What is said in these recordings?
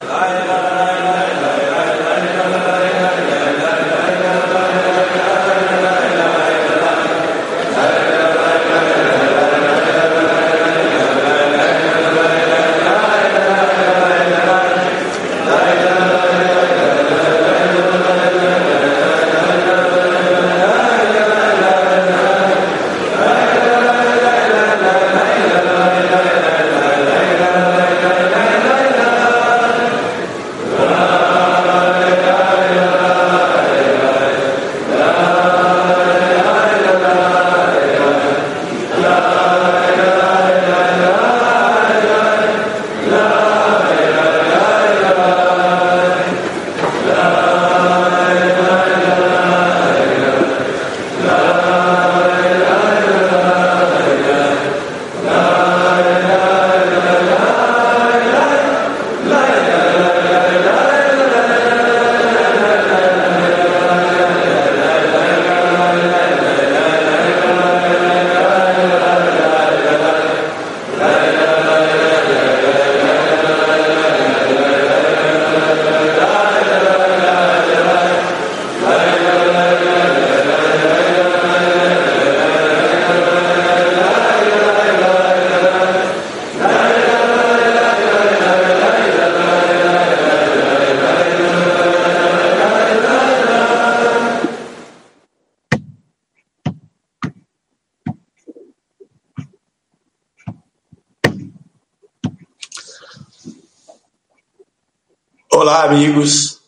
Olá, amigos.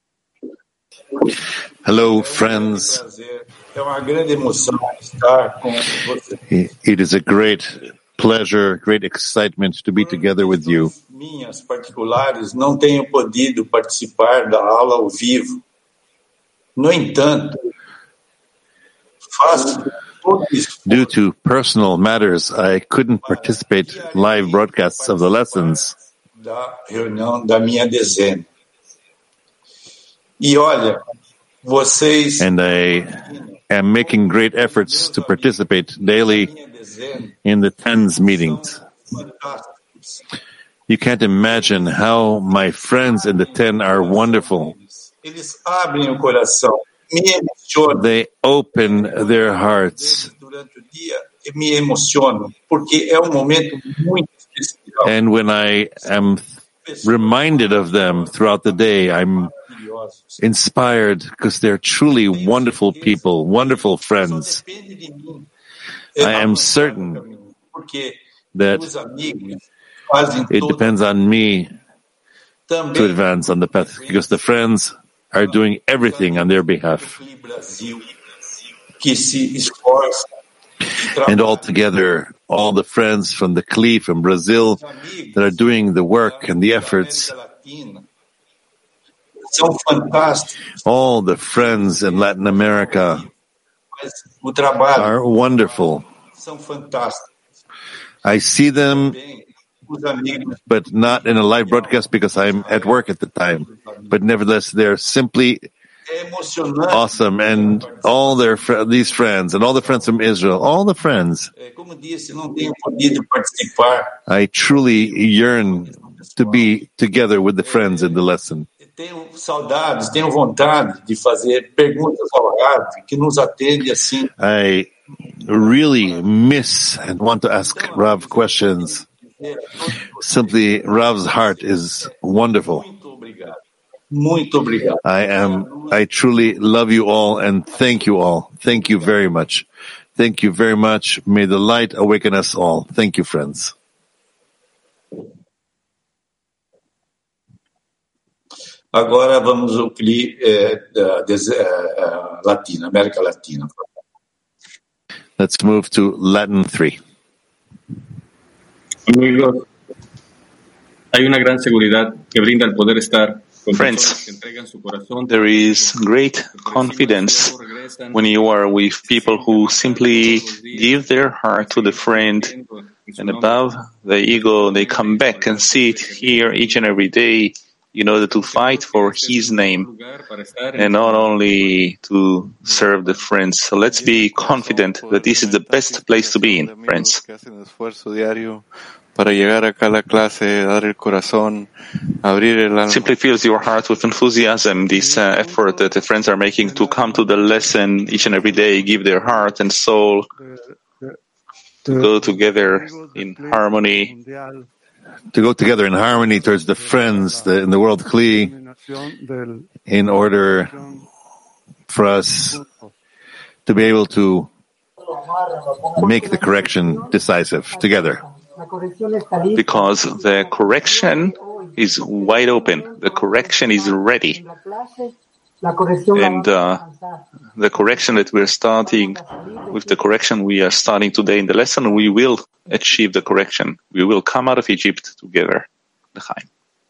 Hello, friends. É uma grande emoção estar com vocês. It is a great pleasure, great excitement to be together with you. Minhas particulares não tenho podido participar da aula ao vivo. No entanto, faço todo esforço. Due to personal matters, I couldn't participate live broadcasts of the lessons. Da reunião da minha dezena. E olha, vocês... And I am making great efforts to participate daily in the TENS meetings. You can't imagine how my friends in the TEN are wonderful. Eles abrem o coração, me emocionam. They open their hearts. Durante o dia, me emocionam, porque é um momento muito especial. And when I am reminded of them throughout the day, I'm inspired because they're truly wonderful people, wonderful friends. I am certain that it depends on me to advance on the path because the friends are doing everything on their behalf. And altogether, all the friends from the CLI, from Brazil, that are doing the work and the efforts, all the friends in Latin America are wonderful. I see them, but not in a live broadcast because I'm at work at the time. But nevertheless, they're simply awesome, and all these friends, and all the friends from Israel, all the friends. I truly yearn to be together with the friends in the lesson. Tenho saudades, tenho vontade de fazer perguntas ao Rav, que nos atende assim. I really miss and want to ask Rav questions. Simply, Rav's heart is wonderful. Muito obrigado. I truly love you all and thank you all. Thank you very much. Thank you very much. May the light awaken us all. Thank you, friends. Agora vamos ao CLI Latina, América Latina. Let's move to Latin 3. Amigos, hay una gran seguridad que brinda el poder estar con Friends, there is great confidence when you are with people who simply give their heart to the friend, and above the ego, they come back and sit here each and every day in order to fight for His name and not only to serve the friends. So let's be confident that this is the best place to be in, friends. Simply fills your heart with enthusiasm, this effort that the friends are making to come to the lesson each and every day, give their heart and soul, to go together in harmony. To go together in harmony towards the friends in the world Kli, in order for us to be able to make the correction decisive together. Because the correction is wide open. The correction is ready. And the correction that we're starting, with the correction we are starting today in the lesson, we will achieve the correction. We will come out of Egypt together. L'chaim.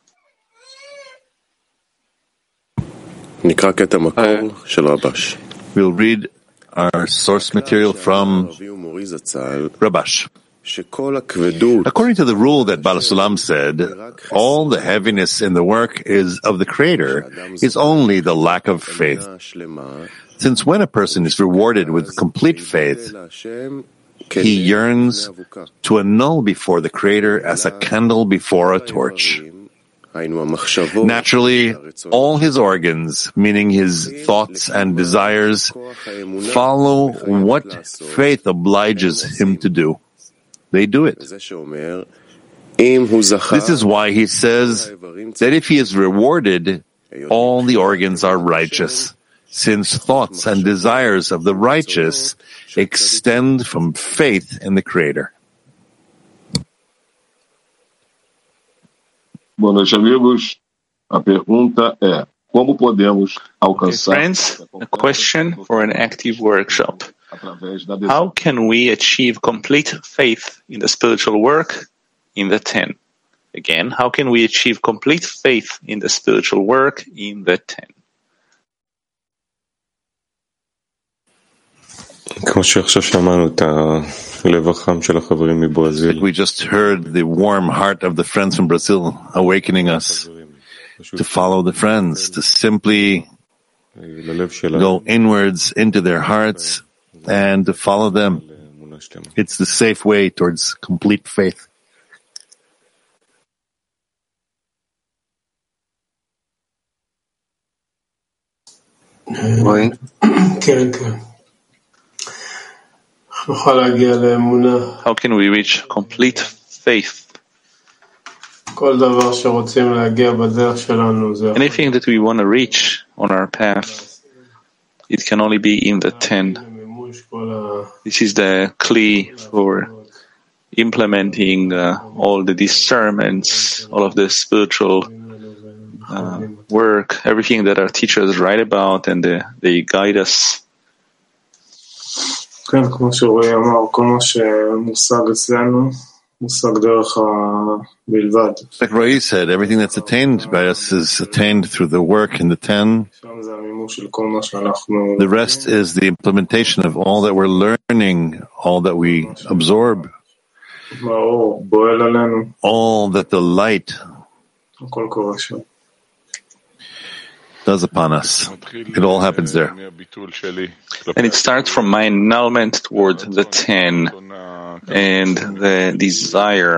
We'll read our source material from Rabash. According to the rule that Baal Sulam said, all the heaviness in the work is of the Creator is only the lack of faith. Since when a person is rewarded with complete faith, he yearns to annul before the Creator as a candle before a torch. Naturally, all his organs, meaning his thoughts and desires, follow what faith obliges him to do. They do it. This is why he says that if he is rewarded, all the organs are righteous, since thoughts and desires of the righteous extend from faith in the Creator. Boa noite, amigos. A pergunta é: como podemos alcançar? Friends, a question for an active workshop. How can we achieve complete faith in the spiritual work in the 10? Again, how can we achieve complete faith in the spiritual work in the 10? We just heard the warm heart of the friends from Brazil awakening us to follow the friends, to simply go inwards into their hearts and to follow them. It's the safe way towards complete faith. How can we reach complete faith? Anything that we want to reach on our path, it can only be in the 10. This is the kli for implementing all the discernments, all of the spiritual work, everything that our teachers write about and they guide us. Like Roy said, everything that's attained by us is attained through the work in the 10. The rest is the implementation of all that we're learning, all that we absorb, all that the light does upon us. It all happens there. And it starts from my annulment toward the 10 and the desire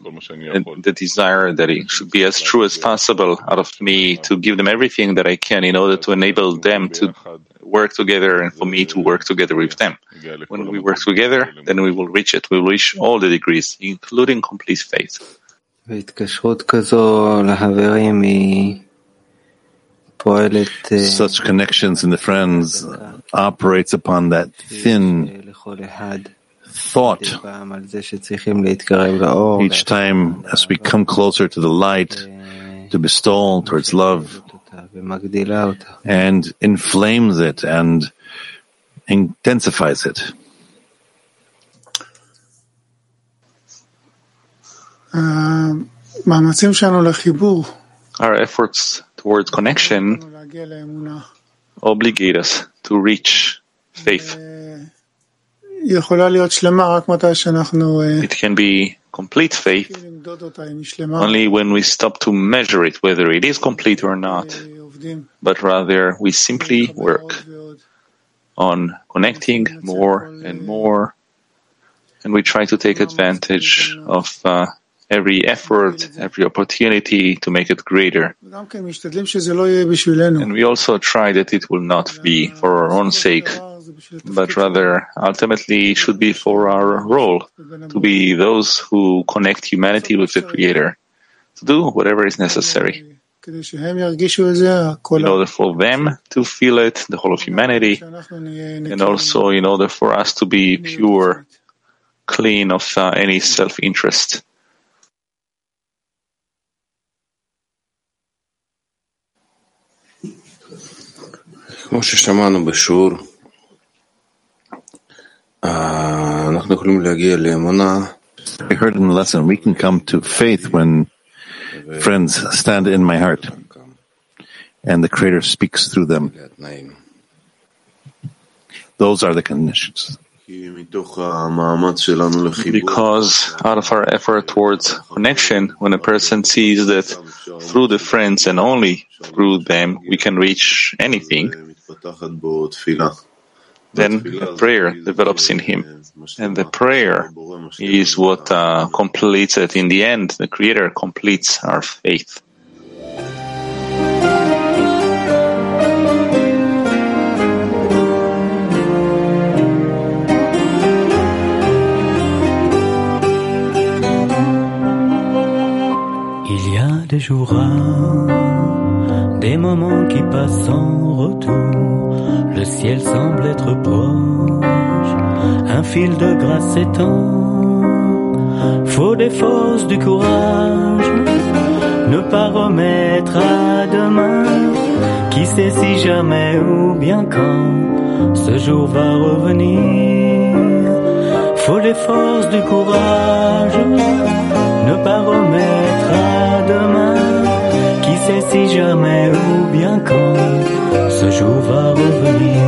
that it should be as true as possible out of me, to give them everything that I can in order to enable them to work together and for me to work together with them. When we work together, then we will reach it. We will reach all the degrees, including complete faith. Such connections in the friends operates upon that thin thought. Each time as we come closer to the light, to bestow towards love, and inflames it and intensifies it. Our efforts towards connection obligate us to reach faith. It can be complete faith only when we stop to measure it, whether it is complete or not, but rather we simply work on connecting more and more, and we try to take advantage of every effort, every opportunity to make it greater. And we also try that it will not be for our own sake, but rather ultimately should be for our role, to be those who connect humanity with the Creator, to do whatever is necessary in order for them to feel it, the whole of humanity, and also in order for us to be pure, clean of any self-interest. כמו ששמענו בשיעור, אנחנו יכולים להגיע לאמונה. I heard in the lesson, we can come to faith when friends stand in my heart and the Creator speaks through them. Those are the conditions. Because out of our effort towards connection, when a person sees that through the friends and only through them we can reach anything, then a prayer develops in him. And the prayer is what completes it. In the end, the Creator completes our faith. Il y a des jours rares, des moments qui passent sans retour. Le ciel semble être proche, un fil de grâce s'étend. Faut des forces, du courage, ne pas remettre à demain. Qui sait si jamais ou bien quand ce jour va revenir. Faut des forces, du courage, ne pas remettre à demain. Qui sait si jamais ou bien quand ce jour va revenir.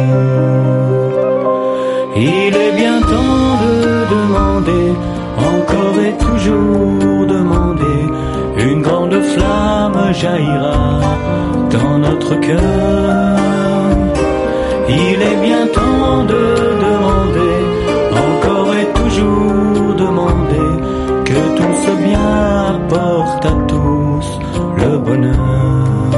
Il est bien temps de demander, encore et toujours demander. Une grande flamme jaillira dans notre cœur. Il est bien temps de demander, encore et toujours demander. Que tout ce bien apporte à tous le bonheur.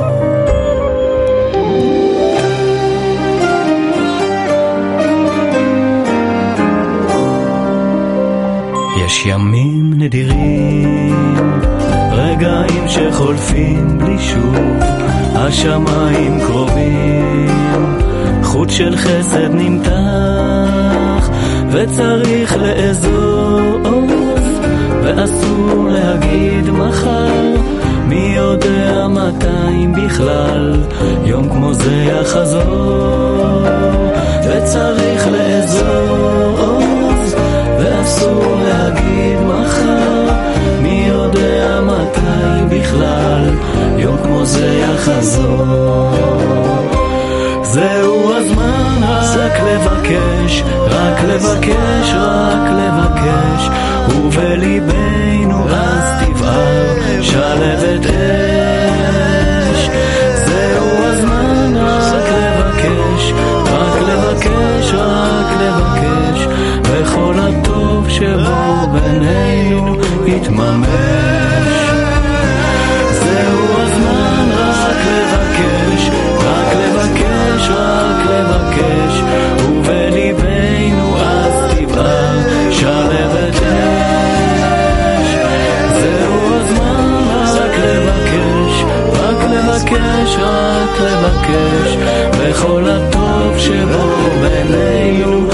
יש ימים נדירים, רגעים שחולפים בלי שוב, השמיים קרובים, חוט של חסד נמתח, וצריך לאזוז, ואסור להגיד מחר, מי יודע מתי אם בכלל, יום כמו זה יחזור, וצריך לאזוז, ואסור להגיד מחר, מי יודע מתי בכלל, יום כמו זה יחזור. זהו הזמן רק לבקש, רק לבקש, רק לבקש, ובליבנו אז תבער שלהבת אש. זהו הזמן רק לבקש, רק לבקש, רק לבקש, וכל הטוב שבו בינינו יתממש. זהו הזמן רק לבקש, רק לבקש, רק לבקש, ובליבנו אז תבער שלהבת אש. זהו הזמן רק לבקש, רק לבקש, רק לבקש, וכל הטוב שבו בינינו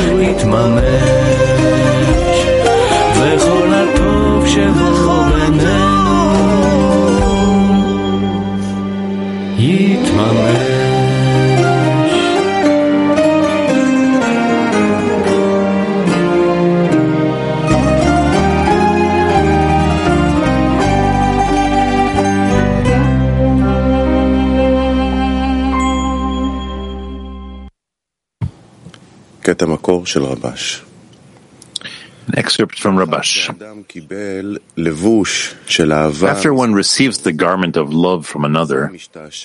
יתממש. וכל הטוב שבו בינינו יתממש. קטע מקור של רבש. An excerpt from Rabash. After one receives the garment of love from another,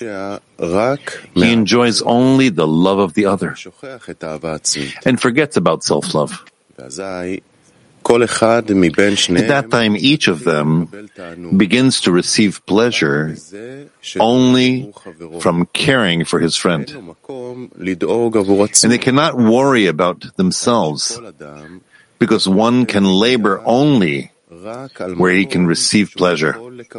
he enjoys only the love of the other and forgets about self-love. that time, each of them begins to receive pleasure only from caring for his friend. And they cannot worry about themselves, because one can labor only where he can receive pleasure.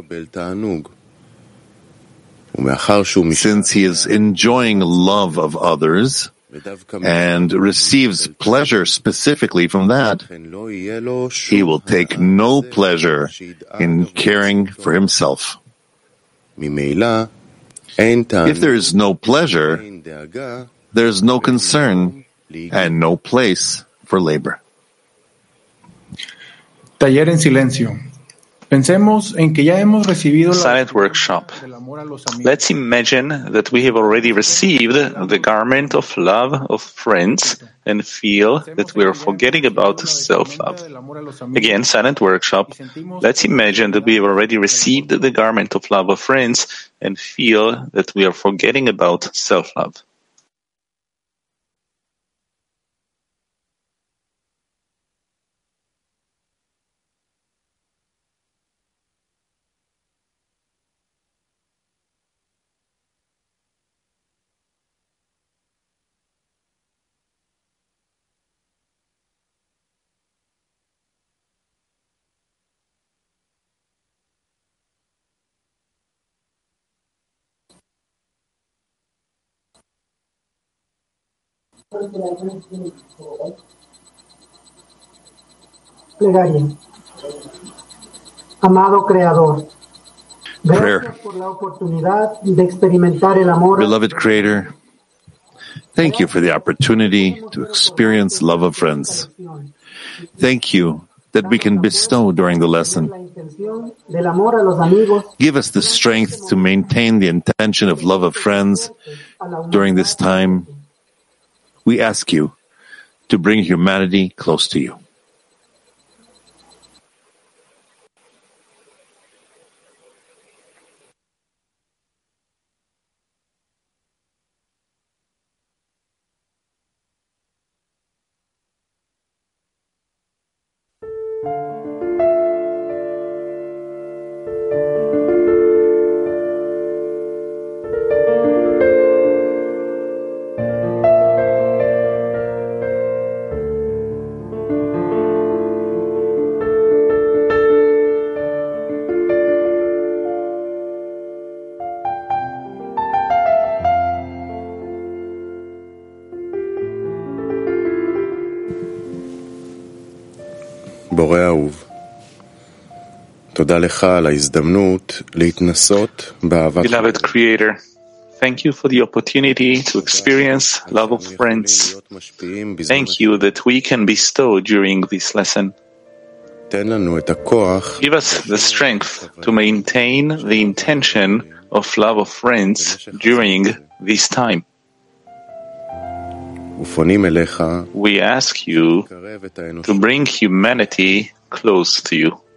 Since he is enjoying love of others and receives pleasure specifically from that, he will take no pleasure in caring for himself. If there is no pleasure, there is no concern and no place for labor. Taller en silencio. Pensemos en que ya hemos recibido Silent workshop. Let's imagine that we have already received the garment of love of friends and feel that we are forgetting about self-love. Again, silent workshop. Let's imagine that we have already received the garment of love of friends and feel that we are forgetting about self-love. Plegaria. Amado Creador, Prayer. gracias por la oportunidad de experimentar el amor. Beloved Creator, thank you for the opportunity to experience love of friends. Thank you that we can bestow during the lesson. Give us the strength to maintain the intention of love of friends during this time. We ask you to bring humanity close to you. בורא אהוב, תודה לך על ההזדמנות להתנסות באהבת. Beloved Creator, thank you for the opportunity to experience love of friends. Thank you that we can bestow during this lesson. Give us the strength to maintain the intention of love of friends during this time. We ask you to bring humanity close to you.